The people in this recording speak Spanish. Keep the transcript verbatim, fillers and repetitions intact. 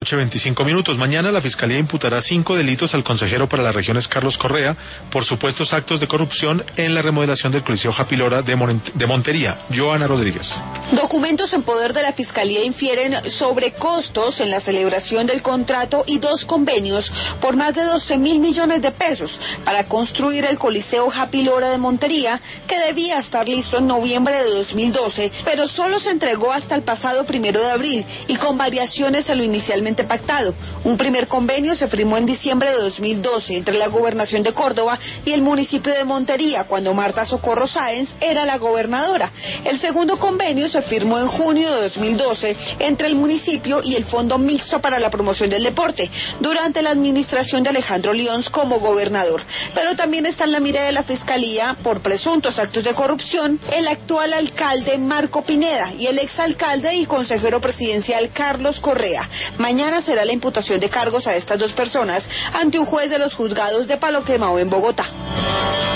veinticinco minutos. Mañana la Fiscalía imputará cinco delitos al consejero para las regiones Carlos Correa por supuestos actos de corrupción en la remodelación del Coliseo Happy Lora de, Mon de Montería. Joana Rodríguez. Documentos en poder de la Fiscalía infieren sobre costos en la celebración del contrato y dos convenios por más de doce mil millones de pesos para construir el Coliseo Happy Lora de Montería, que debía estar listo en noviembre de dos mil doce, pero solo se entregó hasta el pasado primero de abril y con variaciones en lo inicialmente pactado. Un primer convenio se firmó en diciembre de dos mil doce entre la Gobernación de Córdoba y el municipio de Montería, cuando Marta Socorro Sáenz era la gobernadora. El segundo convenio se firmó en junio de dos mil doce entre el municipio y el Fondo Mixto para la Promoción del Deporte, durante la administración de Alejandro Lions como gobernador. Pero también está en la mira de la Fiscalía por presuntos actos de corrupción el actual alcalde Marco Pineda y el exalcalde y consejero presidencial Carlos Correa. Mañana será la imputación de cargos a estas dos personas ante un juez de los juzgados de Palo Quemado en Bogotá.